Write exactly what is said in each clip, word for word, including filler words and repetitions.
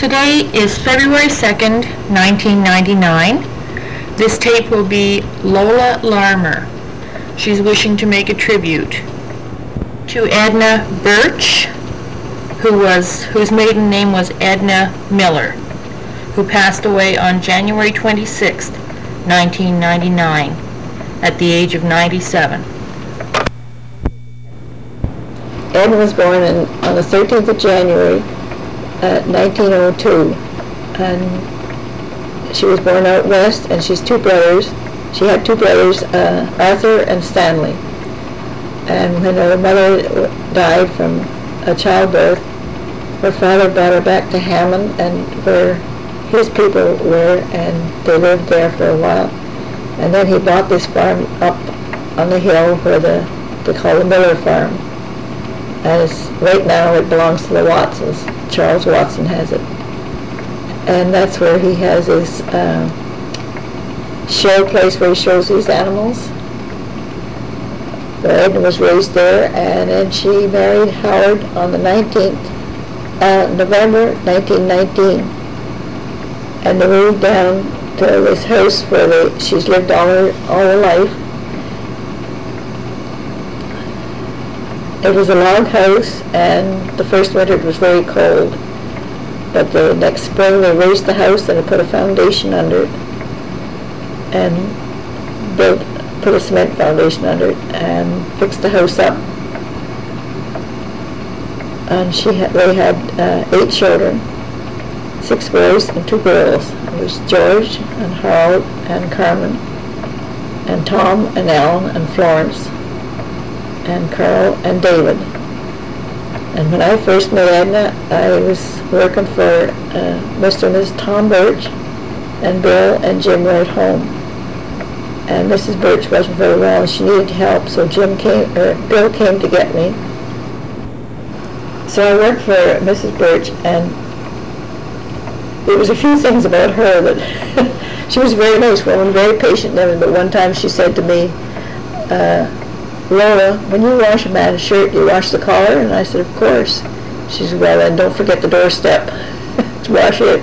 Today is February second, nineteen ninety-nine. This tape will be Lola Larmer. She's wishing to make a tribute to Edna Birch, who was whose maiden name was Edna Miller, who passed away on January twenty-sixth, nineteen ninety-nine, at the age of ninety-seven. Edna was born in, on the thirteenth of January, uh, nineteen oh two, and she was born out west, and she's two brothers. She had two brothers, uh, Arthur and Stanley. And when her mother died from a childbirth, her father brought her back to Hammond, and where his people were, and they lived there for a while. And then he bought this farm up on the hill where the they call the Miller Farm. And it's, right now it belongs to the Watsons. Charles Watson has it. And that's where he has his uh, show place where he shows these animals. Where Edna was raised there, and then she married Howard on the nineteenth, uh, November nineteen nineteen. And they moved down to this house where they, she's lived all her, all her life. It was a log house, and the first winter it was very cold. But the next spring they raised the house and they put a foundation under it, and built, put a cement foundation under it, and fixed the house up. And she had, they had uh, eight children, six boys and two girls. It was George and Harold and Carmen and Tom and Ellen and Florence and Carl and David. And when I first met Edna, I was working for uh, Mister and Missus Tom Birch, and Bill and Jim were at home. And Missus Birch wasn't very well, and she needed help, so Jim came, or Bill came to get me. So I worked for Missus Birch, and there was a few things about her that she was a very nice woman, very patient and everything, but one time she said to me, uh, Lola, when you wash a man's shirt, do you wash the collar? And I said, of course. She said, well, then don't forget the doorstep to wash it.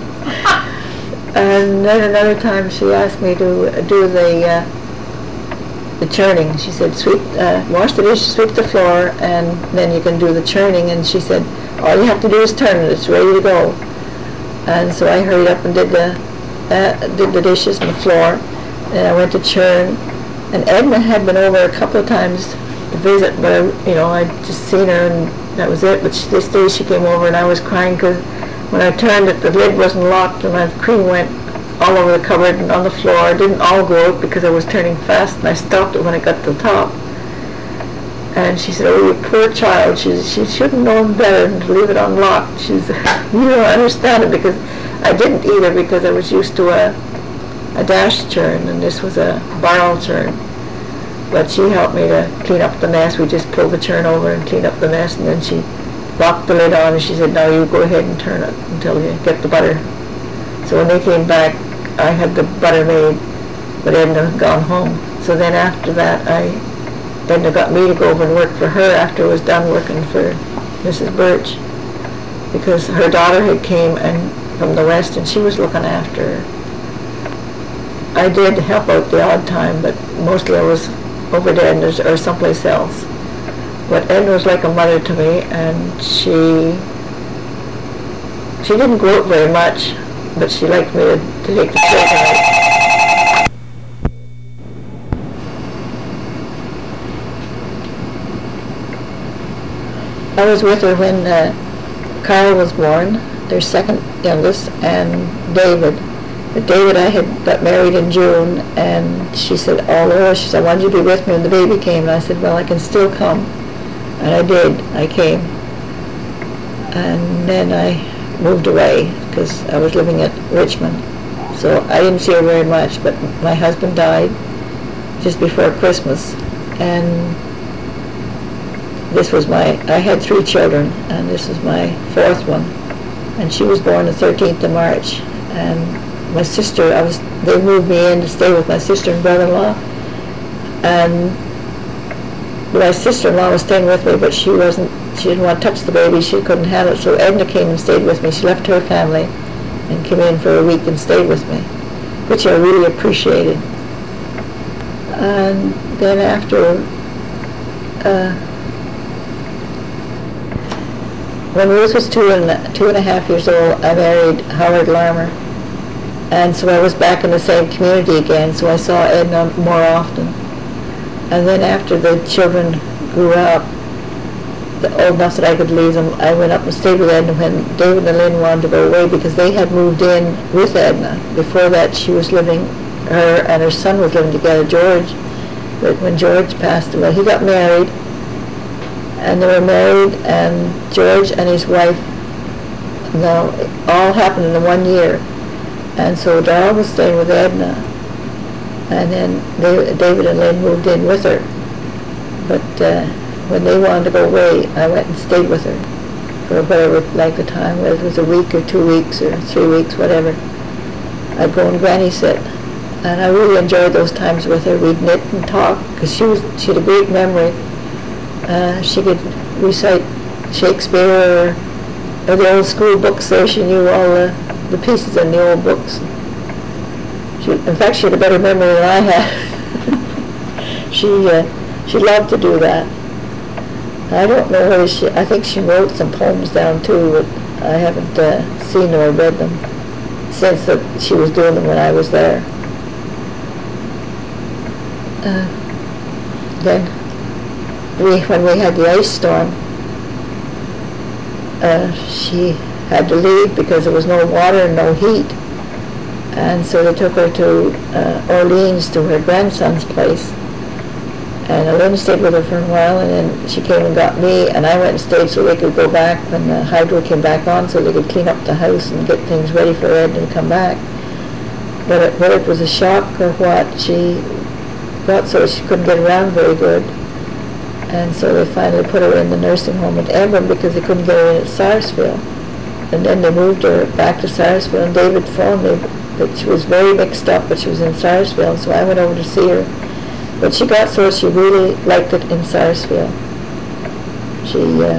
And then another time she asked me to do the uh, the churning. She said, sweep, uh, wash the dishes, sweep the floor, and then you can do the churning. And she said, all you have to do is turn it, it's ready to go. And so I hurried up and did the uh, did the dishes and the floor, and I went to churn. And Edna had been over a couple of times to visit, but I, you know, I'd just seen her and that was it. But she, this day she came over and I was crying because when I turned it, the lid wasn't locked and my cream went all over the cupboard and on the floor. It didn't all go out because I was turning fast, and I stopped it when I got to the top. And she said, oh, you poor child. She, she should have known better than to leave it unlocked. She's, you don't understand it, because I didn't either, because I was used to a a dash churn, and this was a barrel churn. But she helped me to clean up the mess. We just pulled the churn over and cleaned up the mess, and then she locked the lid on, and she said, now you go ahead and turn it until you get the butter. So when they came back, I had the butter made, but Edna had gone home. So then after that, I Edna got me to go over and work for her after I was done working for Missus Birch, because her daughter had came and from the west, and she was looking after her. I did help out the odd time, but mostly I was over to Edna's or someplace else. But Edna was like a mother to me, and she she didn't go out very much, but she liked me to, to take the children out. I was with her when uh, Carl was born, their second youngest, and David. But David, I had got married in June, and she said, oh, Laura, she said, I wanted you to be with me when the baby came. And I said, well, I can still come. And I did. I came. And then I moved away because I was living at Richmond. So I didn't see her very much, but my husband died just before Christmas. And this was my, I had three children, and this was my fourth one. And she was born the thirteenth of March. And my sister, I was, they moved me in to stay with my sister and brother-in-law, and my sister-in-law was staying with me, but she wasn't she didn't want to touch the baby, she couldn't handle it, so Edna came and stayed with me. She left her family and came in for a week and stayed with me, which I really appreciated. And then after, uh, when Ruth was two and, two and a half years old, I married Howard Larmer. And so I was back in the same community again, so I saw Edna more often. And then after the children grew up, the old enough that I could leave them, I went up and stayed with Edna when David and Lynn wanted to go away because they had moved in with Edna. Before that, she was living, her and her son was living together, George. But when George passed away, he got married, and they were married, and George and his wife, now, it all happened in one year. And so Darrell was staying with Edna, and then they, David and Lynn moved in with her. But uh, when they wanted to go away, I went and stayed with her for whatever, like the time, whether it was a week or two weeks or three weeks, whatever. I'd go and granny sit, and I really enjoyed those times with her. We'd knit and talk, because she was she had a great memory. Uh, she could recite Shakespeare or, or the old school books there. She knew all the, the pieces in the old books. She, in fact, she had a better memory than I had. she uh, she loved to do that. I don't know whether she, I think she wrote some poems down too, but I haven't uh, seen or read them since that she was doing them when I was there. Uh, then, we, when we had the ice storm, uh, she had to leave because there was no water and no heat. And so they took her to uh, Orleans to her grandson's place. And Lynn stayed with her for a while, and then she came and got me, and I went and stayed so they could go back when the hydro came back on, so they could clean up the house and get things ready for Ed to come back. But it, whether it was a shock or what, she got so she couldn't get around very good. And so they finally put her in the nursing home at Emblem because they couldn't get her in at Sarsfield. And then they moved her back to Sarsfield, and David phoned me that she was very mixed up, but she was in Sarsfield, so I went over to see her. But she got so she really liked it in Sarsfield. She uh,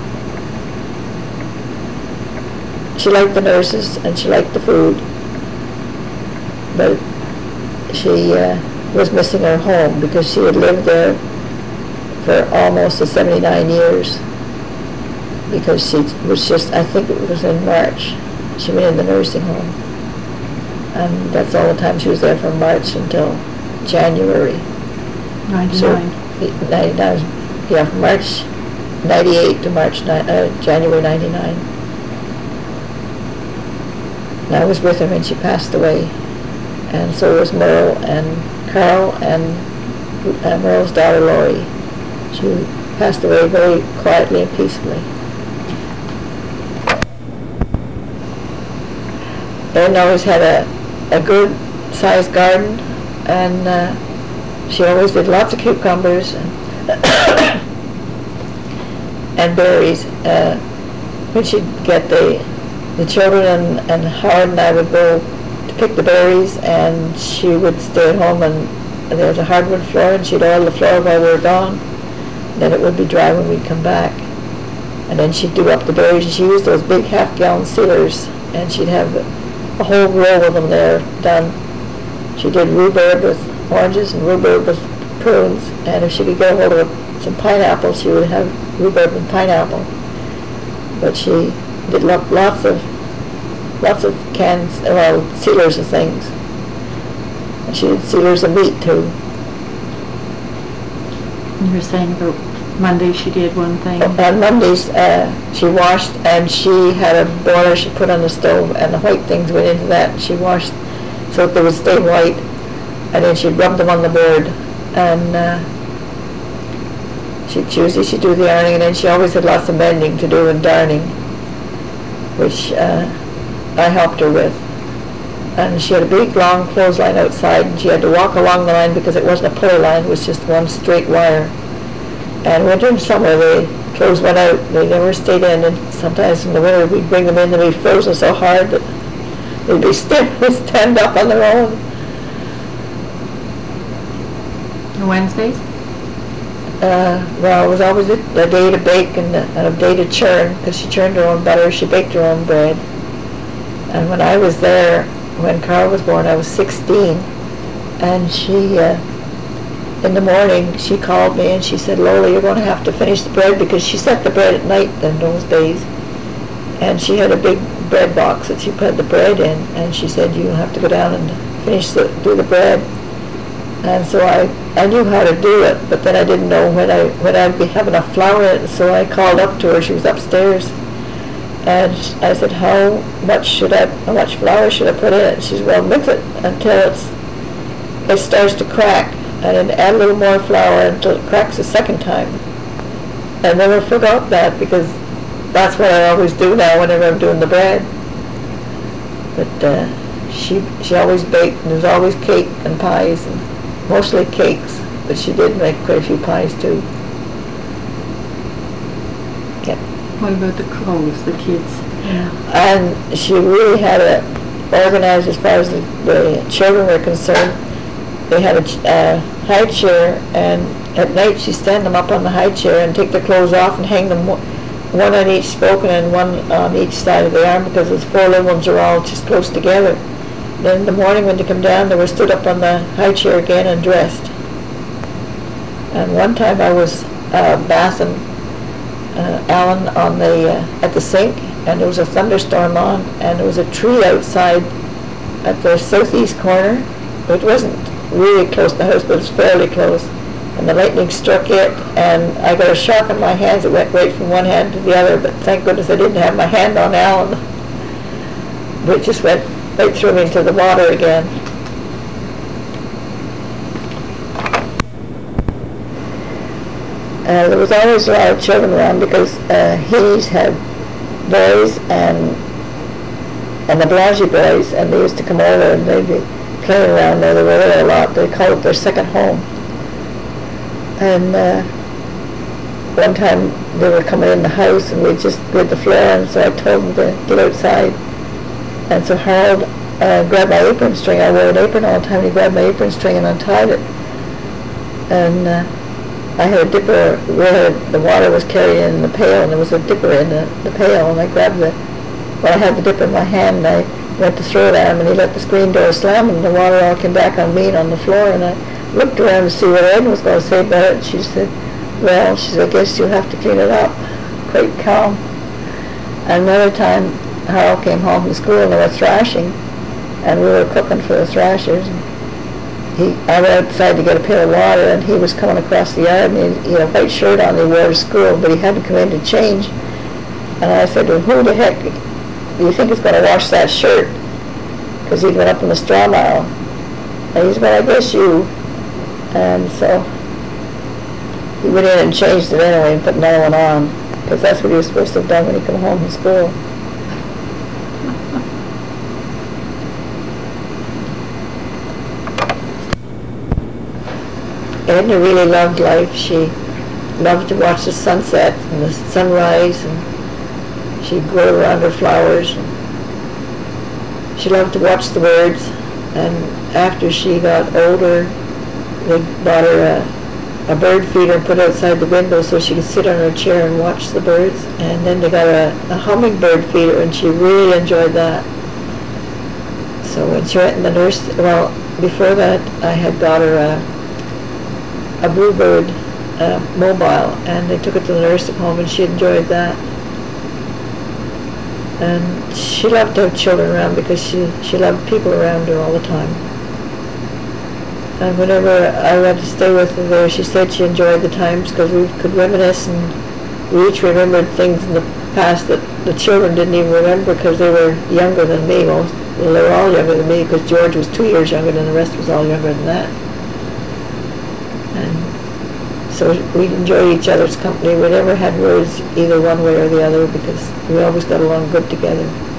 she liked the nurses and she liked the food, but she uh, was missing her home because she had lived there for almost seventy-nine years. Because she was just, I think it was in March, she went in the nursing home, and that's all the time she was there from March until January. ninety-nine. So, ninety-nine, yeah, from March ninety-eight to March, uh, January ninety-nine. And I was with her when she passed away, and so was Merle and Carl and uh, Merle's daughter Laurie. She passed away very quietly and peacefully. Ed always had a, a good sized garden, and uh, she always did lots of cucumbers and, and berries. Uh, when she'd get the the children and, and Howard and I would go to pick the berries, and she would stay at home, and, and there was a hardwood floor, and she'd oil the floor while we were gone. Then it would be dry when we'd come back. And then she'd do up the berries, and she used those big half-gallon sealers, and she'd have a whole row of them there done. She did rhubarb with oranges and rhubarb with prunes, and if she could get a hold of some pineapples, she would have rhubarb and pineapple. But she did lo- lots of lots of cans, well, sealers of things. And she did sealers of meat too. You were saying about Monday she did one thing. On Mondays, uh, she washed, and she had a boiler she put on the stove, and the white things went into that, and she washed so that they would stay white, and then she'd rub them on the board, and uh, she'd usually she'd do the ironing, and then she always had lots of mending to do and darning, which uh, I helped her with. And she had a big long clothesline outside, and she had to walk along the line because it wasn't a pulley line, it was just one straight wire. And winter and summer, the clothes went out, they never stayed in, and sometimes in the winter we'd bring them in and they'd be frozen so hard that they'd be stand, stand up on their own. On Wednesdays? Uh, well, it was always a, a day to bake and a, and a day to churn, because she churned her own butter, she baked her own bread. And when I was there, when Carl was born, I was sixteen, and she, uh, in the morning, she called me and she said, Lola, you're going to have to finish the bread, because she set the bread at night in those days. And she had a big bread box that she put the bread in, and she said, you have to go down and finish the, do the bread. And so I, I knew how to do it, but then I didn't know when I when I'd be having enough flour in it, so I called up to her. She was upstairs, and I said, how much should I, how much flour should I put in it? She said, well, mix it until it's, it starts to crack, and then add a little more flour until it cracks a second time. I never forgot that, because that's what I always do now whenever I'm doing the bread. But uh, she she always baked, and there was always cake and pies, and mostly cakes, but she did make quite a few pies too. Yeah. What about the clothes, the kids? Yeah. And she really had it organized as far as the, the children were concerned. They had a uh, high chair, and at night she'd stand them up on the high chair and take their clothes off and hang them one on each spoken and one on each side of the arm, because those four little ones are all just close together. Then in the morning when they come down, they were stood up on the high chair again and dressed. And one time I was uh, bathing uh, Alan on the uh, at the sink, and there was a thunderstorm on, and there was a tree outside at the southeast corner. It wasn't really close to the house, but it was fairly close. And the lightning struck it, and I got a shock in my hands. It went right from one hand to the other, but thank goodness I didn't have my hand on Alan. But it just went right threw me into the water again. Uh, there was always a lot of children around, because uh, He's had boys and and the Blangy boys, and they used to come over and they'd be playing around there. They were there a lot. They called it their second home. And uh, one time they were coming in the house, and we just laid the floor, and so I told them to get outside. And so Harold uh, grabbed my apron string. I wore an apron all the time, and he grabbed my apron string and untied it. And uh, I had a dipper where the water was carried in the pail, and there was a dipper in the, the pail, and I grabbed the, well, I had the dipper in my hand, and I went to throw it at him, and he let the screen door slam, and the water all came back on me and on the floor, and I looked around to see what Ed was going to say about it. She said, well, she said, I guess you'll have to clean it up. Quite calm. And another time, Harold came home from school, and they were thrashing, and we were cooking for the thrashers. And he, I went outside to get a pail of water, and he was coming across the yard, and he, he had a white shirt on, he wore to school, but he had to come in to change. And I said, well, who the heck do you think is going to wash that shirt? Because he went up in the straw mile. And he said, well, I guess you. And so he went in and changed it anyway and put another one on, because that's what he was supposed to have done when he came home from school. Edna really loved life. She loved to watch the sunset and the sunrise, and she'd grow around her flowers. And she loved to watch the birds, and after she got older, they bought her a, a bird feeder and put it outside the window so she could sit on her chair and watch the birds. And then they got a, a hummingbird feeder, and she really enjoyed that. So when she went in the nurse, well, before that, I had got her a a bluebird uh, mobile, and they took it to the nursing home, and she enjoyed that. And she loved to have children around, because she, she loved people around her all the time. And whenever I went to stay with her there, she said she enjoyed the times, because we could reminisce, and we each remembered things in the past that the children didn't even remember, because they were younger than me. Most, well, they were all younger than me, because George was two years younger, and the rest was all younger than that. And so we enjoyed each other's company. We never had words either one way or the other, because we always got along good together.